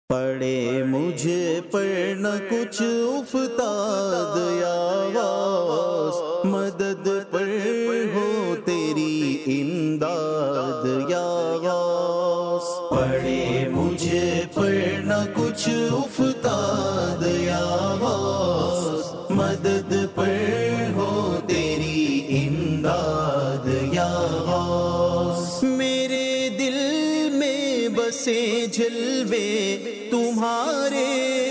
پڑے مجھے پر نہ کچھ افتاد یا غوث، مدد پر ہو تیری امداد یا غوث۔ پڑے مجھے پر نہ کچھ افتاد یا غوث، مدد پر ہو تیری امداد یا غوث۔ میرے دل میں بسے جلوے تمہارے،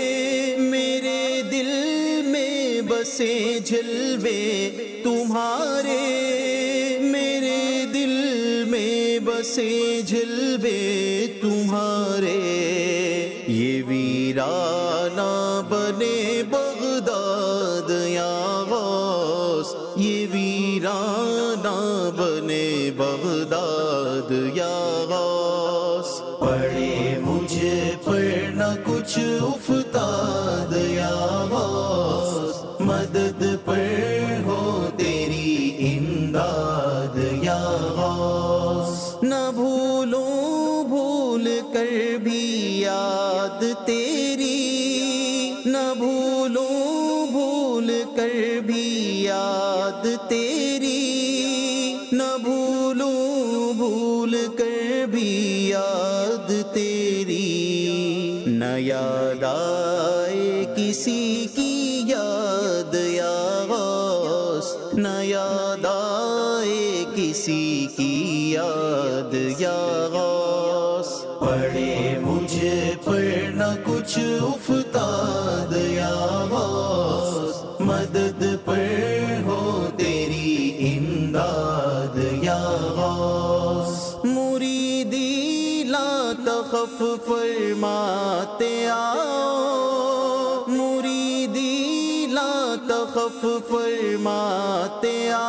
میرے دل میں بسے جلوے تمہارے، میرے دل میں بسے جلوے تمہارے۔ یہ ویرانہ بنے بغداد یا غوث، یہ ویرانہ بنے بغداد یا غوث۔ پڑے مجھے پر نہ کچھ افتاد یا غوث، مدد پر ہو تیری امداد یا غوث۔ نہ بھولوں بھول کر بھی یاد تیری، نہ بھولوں بھول کر بھی یاد تیری، نہ بھولوں بھول کر بھی یاد تیری۔ نہ یاد آئے کسی کی یاد یا غوث، نہ یاد آئے کسی کی یاد یا غوث۔ پڑے مجھے پر نہ کچھ افتاد یا غوث، مدد پر ہو تیری امداد یا غوث۔ مریدی لا تخف فرماتے آؤ، مریدی لا تخف فرماتے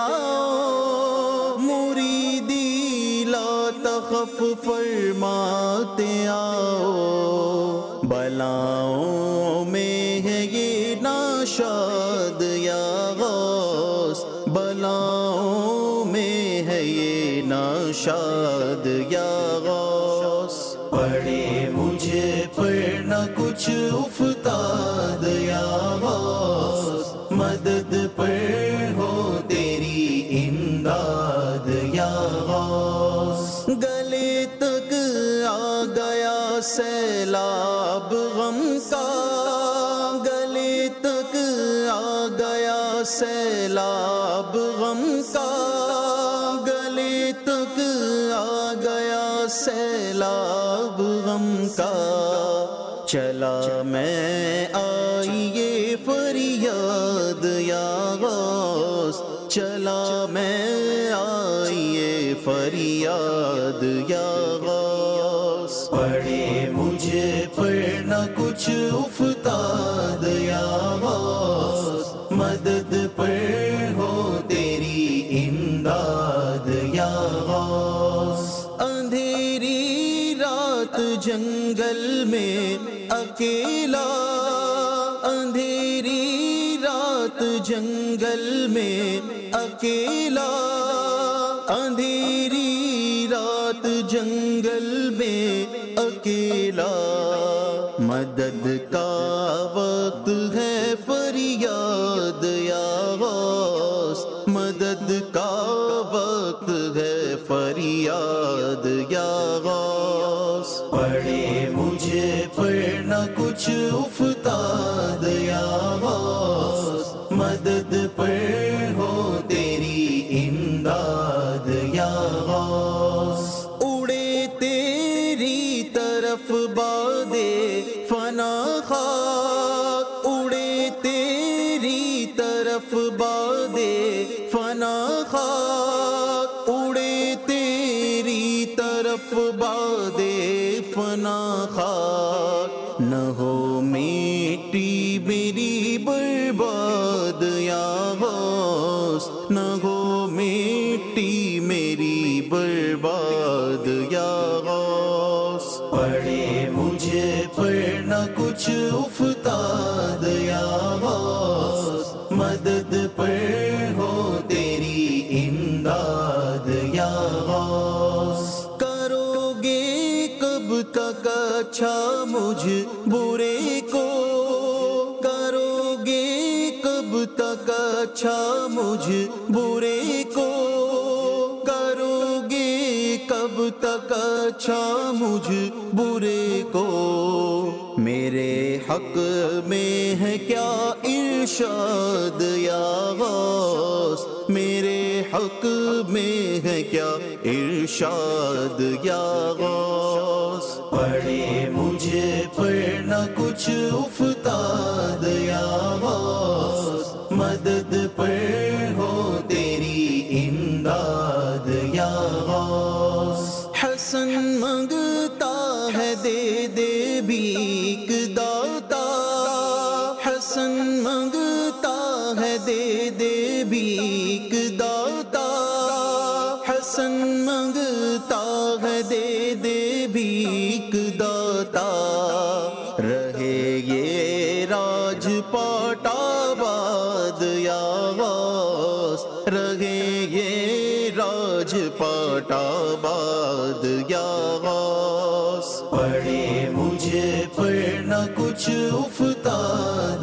آؤ، مریدی لا تخف فرماتے آؤ۔ بلاؤں میں ہے یہ ناشاد یا غوث، بلاؤں میں ہے یہ ناشاد یا غوث۔ پڑے مجھے پر نہ کچھ افتاد یا غوث، مدد پر ہو تیری امداد یا غوث۔ گلے تک آ گیا سیلاب غم کا، گلے تک آ گیا سیلاب غم کا، گلے تک آ گیا سیلاب غم کا۔ چلا میں آئی یہ فریاد یا غوث، چلا میں آئی یہ فریاد یا غوث۔ پڑے مجھے پر نہ کچھ افتاد یا غوث، مدد پر ہو تیری امداد یا غوث۔ اندھیری رات جنگل میں اکیلا، اندھیری رات جنگل میں اکیلا، اندھیری رات جنگل میں اکیلا۔ مدد کا وقت ہے فریاد یا غوث، مدد کا وقت ہے فریاد یا غوث۔ پڑے مجھے پر نہ کچھ افتاد یا غوث، مدد پر ہو تیری امداد یا غوث۔ اڑے تیری طرف بادے فنا خاک، اڑے تیری طرف بادے فنا خاک، اڑے تیری طرف بادے فنا خاک۔ نہ ہو میٹی میری برباد یا غوث، نہ ہو میٹی میری برباد یا غوث۔ پڑے مجھے پر نہ کچھ افتاد یا غوث، مدد پر ہو تیری امداد یا غوث۔ کرو گے کب تک اچھا مجھ مجھ برے کو، کرو گے کب تک اچھا مجھ برے کو، کرو گے کب تک اچھا مجھ برے کو۔ میرے حق میں ہے کیا ارشاد یا غوث، میرے حق میں ہے کیا ارشاد یا غوث، پڑے مجھے پر نہ کچھ افتاد یا غوث، مدد پر ہو تیری امداد یا غوث۔ حسن منگتا ہے دے دے بھیک داتا، حسن منگتا ہے دے دے بھیک داتا، حسن منگتا ہے دے دے بھیک داتا، رہے یہ راج پاٹ آباد یا غوث، رہے یہ راج پاٹ آباد یا غوث، پڑے مجھے پر نہ کچھ افتاد